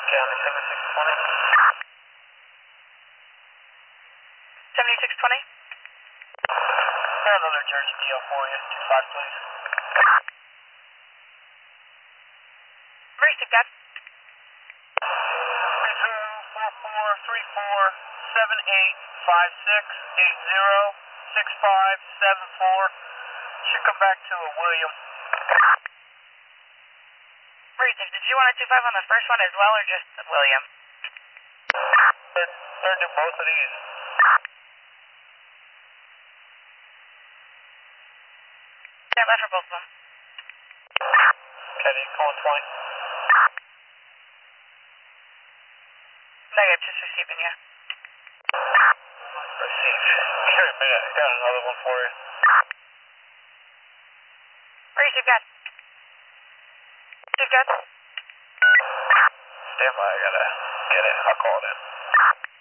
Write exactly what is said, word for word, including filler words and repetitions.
County seventy-six twenty. seventy-six twenty. Got another Jersey D L for you. two five, please. Where is it, Dad? three zero four four three four seven eight five six eight zero six five seven four. Should come back to a William. Reason, did you want a two five on the first one as well, or just William? They're, they're do both of these. Yeah, left for both of them. Okay, you calling twenty? Negative, just receiving you. Receive. Give me a minute. I got another one for you. Where is it, Dad? Steve, Dad? Stand by. I gotta get it. I'll call it in.